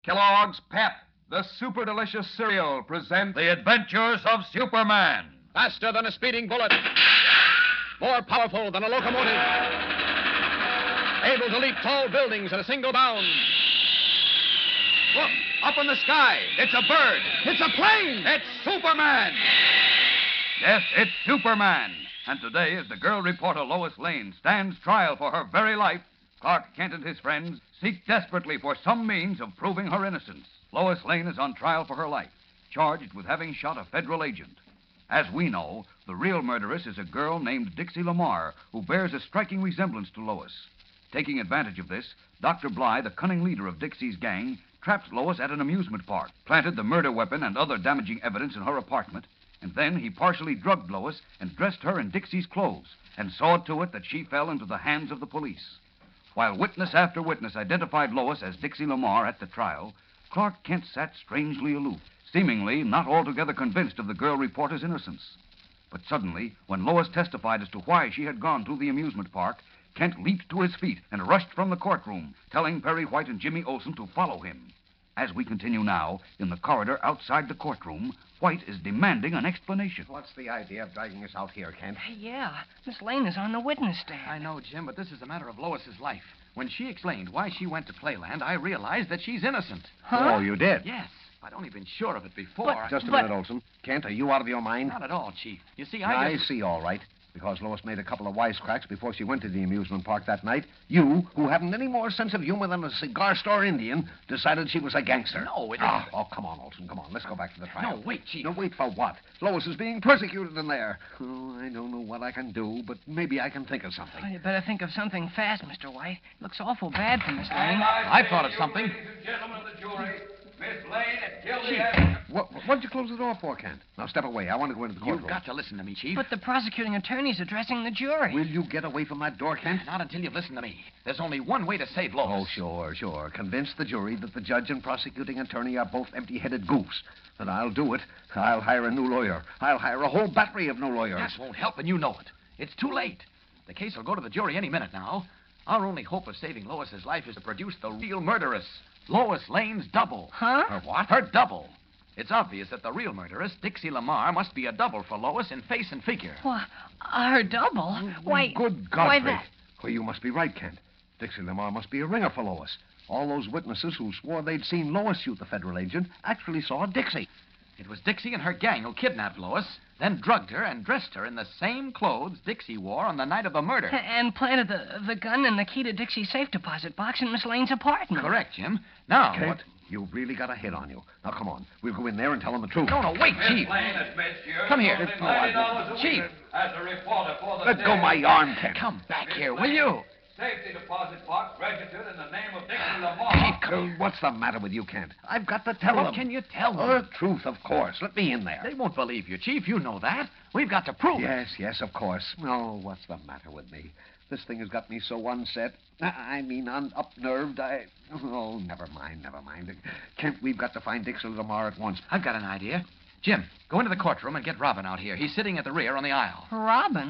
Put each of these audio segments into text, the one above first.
Kellogg's Pep, the super delicious cereal, presents The Adventures of Superman. Faster than a speeding bullet. More powerful than a locomotive. Able to leap tall buildings at a single bound. Look, up in the sky. It's a bird. It's a plane. It's Superman. Yes, it's Superman. And today, as the girl reporter Lois Lane stands trial for her very life, Clark Kent and his friends seek desperately for some means of proving her innocence. Lois Lane is on trial for her life, charged with having shot a federal agent. As we know, the real murderess is a girl named Dixie Lamar, who bears a striking resemblance to Lois. Taking advantage of this, Dr. Bly, the cunning leader of Dixie's gang, trapped Lois at an amusement park, planted the murder weapon and other damaging evidence in her apartment, and then he partially drugged Lois and dressed her in Dixie's clothes and saw to it that she fell into the hands of the police. While witness after witness identified Lois as Dixie Lamar at the trial, Clark Kent sat strangely aloof, seemingly not altogether convinced of the girl reporter's innocence. But suddenly, when Lois testified as to why she had gone to the amusement park, Kent leaped to his feet and rushed from the courtroom, telling Perry White and Jimmy Olsen to follow him. As we continue now, in the corridor outside the courtroom, White is demanding an explanation. What's the idea of dragging us out here, Kent? Yeah, Miss Lane is on the witness stand. I know, Jim, but this is a matter of Lois's life. When she explained why she went to Playland, I realized that she's innocent. Huh? Oh, you did? Yes. I'd only been sure of it before. Just a minute, Olson. Kent, are you out of your mind? Not at all, Chief. You see, I see, all right. Because Lois made a couple of wisecracks before she went to the amusement park that night, you, who haven't any more sense of humor than a cigar store Indian, decided she was a gangster. No, it Oh, isn't. oh, come on, Olson, come on. Let's go back to the trial. No, wait, Chief. No, wait for what? Lois is being persecuted in there. Oh, I don't know what I can do, but maybe I can think of something. Well, you better think of something fast, Mr. White. Looks awful bad for Miss Lane. I thought of something. Ladies and gentlemen of the jury, Miss Lane is guilty Chief. What'd you close the door for, Kent? Now, step away. I want to go into the courtroom. You've got to listen to me, Chief. But the prosecuting attorney's addressing the jury. Will you get away from that door, Kent? Not until you've listened to me. There's only one way to save Lois. Oh, sure. Convince the jury that the judge and prosecuting attorney are both empty-headed goofs. And I'll do it. I'll hire a new lawyer. I'll hire a whole battery of new lawyers. That won't help, and you know it. It's too late. The case will go to the jury any minute now. Our only hope of saving Lois's life is to produce the real murderess, Lois Lane's double. Huh? Her what? Her double. It's obvious that the real murderess, Dixie Lamar, must be a double for Lois in face and figure. Why, her double? Why, Good why Godfrey. that... Well, you must be right, Kent. Dixie Lamar must be a ringer for Lois. All those witnesses who swore they'd seen Lois shoot the federal agent actually saw Dixie. It was Dixie and her gang who kidnapped Lois, then drugged her and dressed her in the same clothes Dixie wore on the night of the murder. And planted the gun and the key to Dixie's safe deposit box in Miss Lane's apartment. Correct, Jim. Now, Kent, what... you've really got a hit on you. Now, come on. We'll go in there and tell them the truth. No, wait, Chief. Miss Lane admits you're Come here. only $90 a Chief. week as a reporter for the Let go day. my arm, Kent. Come back Miss here, will Lane, you? Safety deposit box registered in the name of Dixie Lamar. Chief, come here. What's the matter with you, Kent? I've got to tell What them. can you tell them? The truth, of course. Let me in there. They won't believe you, Chief. You know that. We've got to prove it. Yes, of course. Oh, what's the matter with me? This thing has got me so unset. I mean, up-nerved. Oh, never mind. Kent, we've got to find Dixie Lamar at once. I've got an idea. Jim, go into the courtroom and get Robin out here. He's sitting at the rear on the aisle. Robin?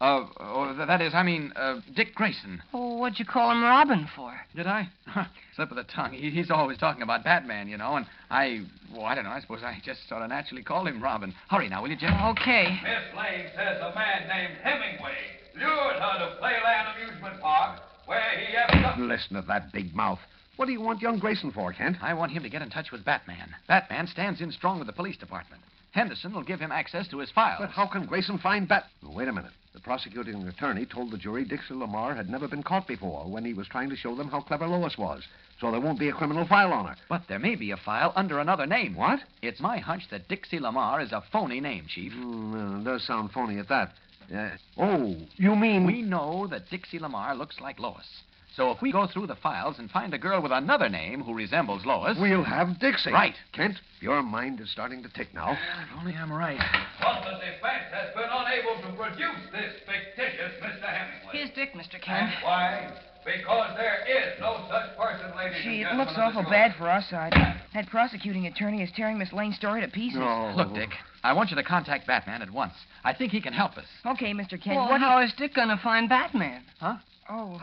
That is, Dick Grayson. Oh, what'd you call him Robin for? Did I? Slip of the tongue. He's always talking about Batman, you know, and I don't know. I suppose I just sort of naturally called him Robin. Hurry now, will you, Jim? Okay. Miss Lane says a man named Hemingway lured her to Playland Amusement Park, where he ever... Listen to that big mouth. What do you want young Grayson for, Kent? I want him to get in touch with Batman. Batman stands in strong with the police department. Henderson will give him access to his files. But how can Grayson find Bat... Oh, wait a minute. The prosecuting attorney told the jury Dixie Lamar had never been caught before when he was trying to show them how clever Lois was. So there won't be a criminal file on her. But there may be a file under another name. What? It's my hunch that Dixie Lamar is a phony name, Chief. It does sound phony at that. Oh, you mean... We know that Dixie Lamar looks like Lois. So if we go through the files and find a girl with another name who resembles Lois... We'll have Dixie. Right. Kent, your mind is starting to tick now. If only I'm right. But the defense has been unable to produce this fictitious Mr. Hemingway. Here's Dick, Mr. And Kent. why? Because there is no such person, ladies and Gee, it gentlemen looks of the awful jury. bad for our side. That prosecuting attorney is tearing Miss Lane's story to pieces. No. Look, Dick, I want you to contact Batman at once. I think he can help us. Okay, Mr. Kent. Well, how is Dick going to find Batman? Huh? Oh.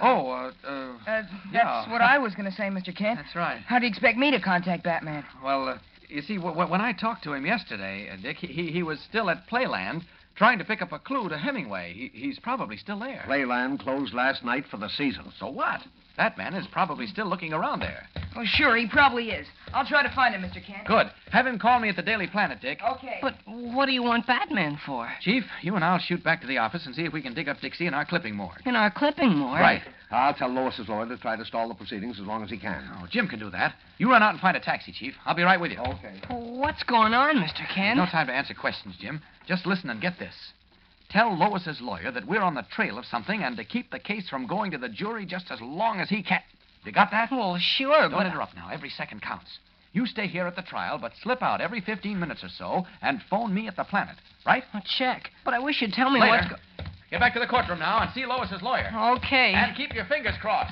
Yeah. That's what I was going to say, Mr. Kent. That's right. How do you expect me to contact Batman? Well, you see, when I talked to him yesterday, Dick, he was still at Playland trying to pick up a clue to Hemingway. He's probably still there. Playland closed last night for the season. So what? Batman is probably still looking around there. Well, sure, he probably is. I'll try to find him, Mr. Kent. Good. Have him call me at the Daily Planet, Dick. Okay. But what do you want Batman for? Chief, you and I'll shoot back to the office and see if we can dig up Dixie in our clipping morgue. In our clipping morgue? Right. I'll tell Lois's lawyer to try to stall the proceedings as long as he can. Oh, Jim can do that. You run out and find a taxi, Chief. I'll be right with you. Okay. What's going on, Mr. Kent? No time to answer questions, Jim. Just listen and get this. Tell Lois's lawyer that we're on the trail of something and to keep the case from going to the jury just as long as he can. You got that? Well, sure, Don't interrupt now. Every second counts. You stay here at the trial, but slip out every 15 minutes or so and phone me at the Planet, right? Check. But I wish you'd tell me Later. Get back to the courtroom now and see Lois's lawyer. Okay. And keep your fingers crossed.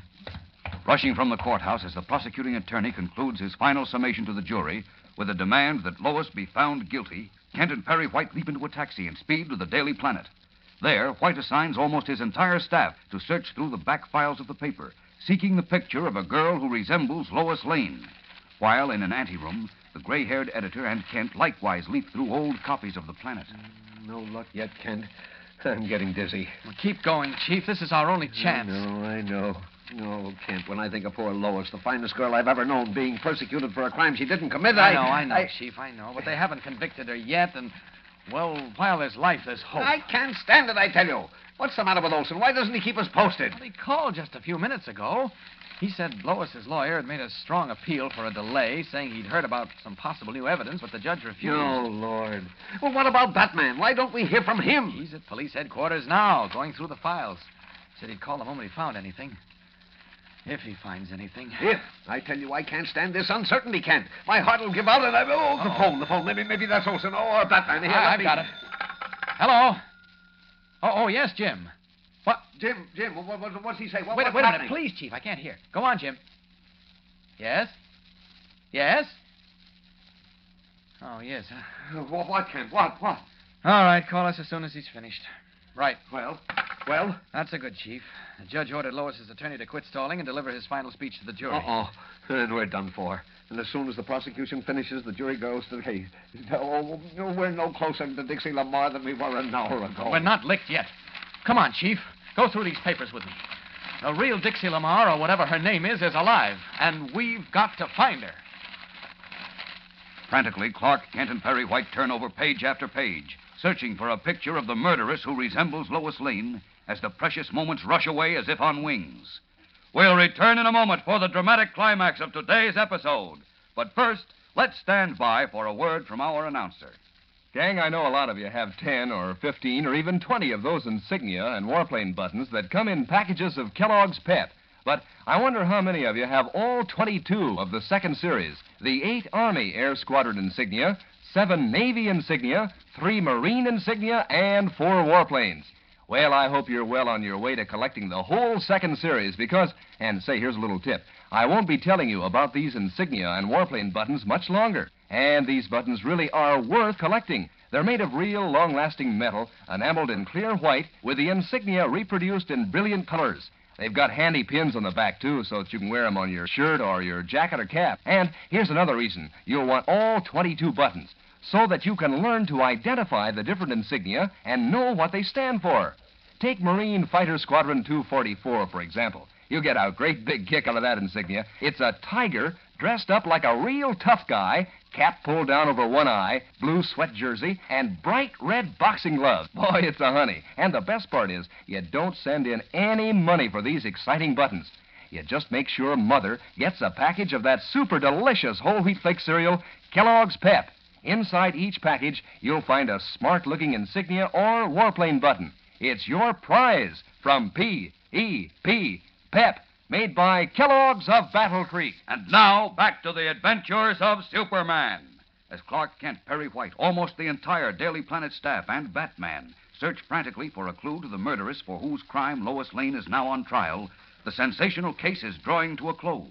Rushing from the courthouse as the prosecuting attorney concludes his final summation to the jury with a demand that Lois be found guilty, Kent and Perry White leap into a taxi and speed to the Daily Planet. There, White assigns almost his entire staff to search through the back files of the paper, seeking the picture of a girl who resembles Lois Lane. While in an anteroom, the gray-haired editor and Kent likewise leaf through old copies of the Planet. No luck yet, Kent. I'm getting dizzy. Well, keep going, Chief. This is our only chance. I know. No, Kent, when I think of poor Lois, the finest girl I've ever known, being persecuted for a crime she didn't commit, I know, Chief, I know. But they haven't convicted her yet, and, well, while there's life, there's hope. I can't stand it, I tell you. What's the matter with Olson? Why doesn't he keep us posted? Well, he called just a few minutes ago. He said Lois's lawyer had made a strong appeal for a delay, saying he'd heard about some possible new evidence, but the judge refused. Oh, Lord. Well, what about Batman? Why don't we hear from him? He's at police headquarters now, going through the files. Said he'd call the moment he found anything. If he finds anything. If. I tell you, I can't stand this uncertainty, Kent. My heart will give out and the phone. Maybe that's Olson. Oh, or Batman. Here, I've got it. Hello? Oh, yes, Jim. What? Jim, what's he say? Wait a minute, please, Chief. I can't hear. Go on, Jim. Yes? Yes? Oh, yes. What, Kent? What? All right, call us as soon as he's finished. Right. Well? That's a good, Chief. The judge ordered Lois's attorney to quit stalling and deliver his final speech to the jury. Uh-oh. And we're done for. And as soon as the prosecution finishes, the jury goes to the case. Oh, we're no closer to Dixie Lamar than we were an hour ago. We're not licked yet. Come on, Chief. Go through these papers with me. The real Dixie Lamar, or whatever her name is alive. And we've got to find her. Frantically, Clark, Kent, and Perry White turn over page after page, searching for a picture of the murderess who resembles Lois Lane as the precious moments rush away as if on wings. We'll return in a moment for the dramatic climax of today's episode. But first, let's stand by for a word from our announcer. Gang, I know a lot of you have 10 or 15 or even 20 of those insignia and warplane buttons that come in packages of Kellogg's Pep. But I wonder how many of you have all 22 of the second series, the 8 Army Air Squadron insignia, 7 Navy insignia, 3 Marine insignia, and 4 warplanes. Well, I hope you're well on your way to collecting the whole second series because, and say, here's a little tip, I won't be telling you about these insignia and warplane buttons much longer. And these buttons really are worth collecting. They're made of real, long-lasting metal, enameled in clear white, with the insignia reproduced in brilliant colors. They've got handy pins on the back, too, so that you can wear them on your shirt or your jacket or cap. And here's another reason. You'll want all 22 buttons, so that you can learn to identify the different insignia and know what they stand for. Take Marine Fighter Squadron 244, for example. You'll get a great big kick out of that insignia. It's a tiger dressed up like a real tough guy, cap pulled down over one eye, blue sweat jersey, and bright red boxing gloves. Boy, it's a honey. And the best part is, you don't send in any money for these exciting buttons. You just make sure Mother gets a package of that super delicious whole wheat flake cereal, Kellogg's Pep. Inside each package, you'll find a smart-looking insignia or warplane button. It's your prize from P.E.P. Pep, made by Kellogg's of Battle Creek. And now, back to the adventures of Superman. As Clark Kent, Perry White, almost the entire Daily Planet staff, and Batman search frantically for a clue to the murderess for whose crime Lois Lane is now on trial, the sensational case is drawing to a close.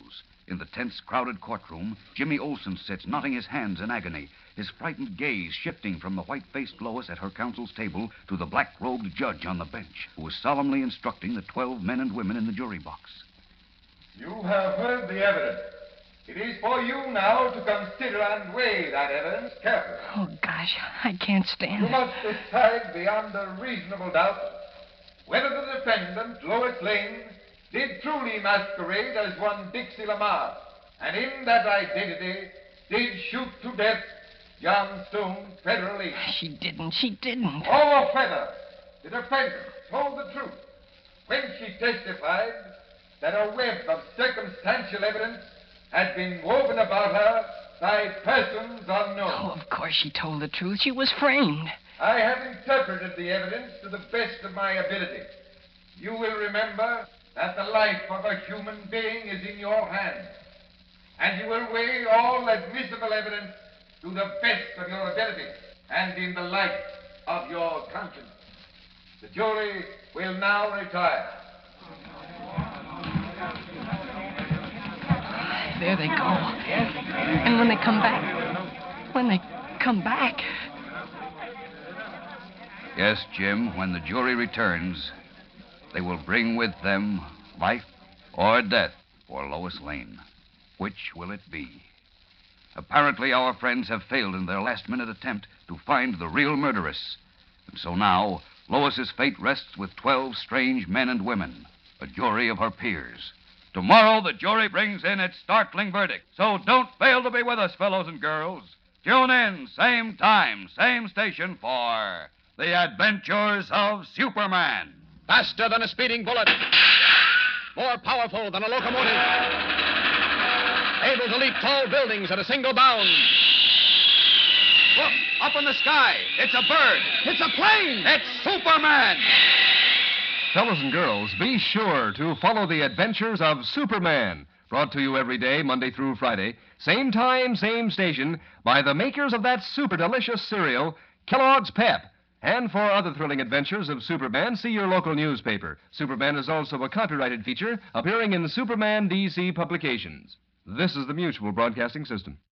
In the tense, crowded courtroom, Jimmy Olsen sits, knotting his hands in agony, his frightened gaze shifting from the white-faced Lois at her counsel's table to the black-robed judge on the bench, who is solemnly instructing the 12 men and women in the jury box. You have heard the evidence. It is for you now to consider and weigh that evidence carefully. Oh, gosh, I can't stand You it. must decide beyond a reasonable doubt whether the defendant, Lois Lane, did truly masquerade as one Dixie Lamar, and in that identity did shoot to death John Stone, Federal Lee. She didn't. Oh, Feather, the defendant told the truth when she testified that a web of circumstantial evidence had been woven about her by persons unknown. Oh, of course she told the truth. She was framed. I have interpreted the evidence to the best of my ability. You will remember that the life of a human being is in your hands, and you will weigh all admissible evidence to the best of your ability and in the light of your conscience. The jury will now retire. There they go. And when they come back... Yes, Jim, when the jury returns, they will bring with them life or death for Lois Lane. Which will it be? Apparently, our friends have failed in their last-minute attempt to find the real murderess. And so now, Lois's fate rests with 12 strange men and women, a jury of her peers. Tomorrow, the jury brings in its startling verdict. So don't fail to be with us, fellows and girls. Tune in, same time, same station for The Adventures of Superman. Faster than a speeding bullet. More powerful than a locomotive. Able to leap tall buildings at a single bound. Look, up in the sky. It's a bird. It's a plane. It's Superman. Fellows and girls, be sure to follow the adventures of Superman. Brought to you every day, Monday through Friday. Same time, same station, by the makers of that super delicious cereal, Kellogg's Pep. And for other thrilling adventures of Superman, see your local newspaper. Superman is also a copyrighted feature appearing in Superman DC publications. This is the Mutual Broadcasting System.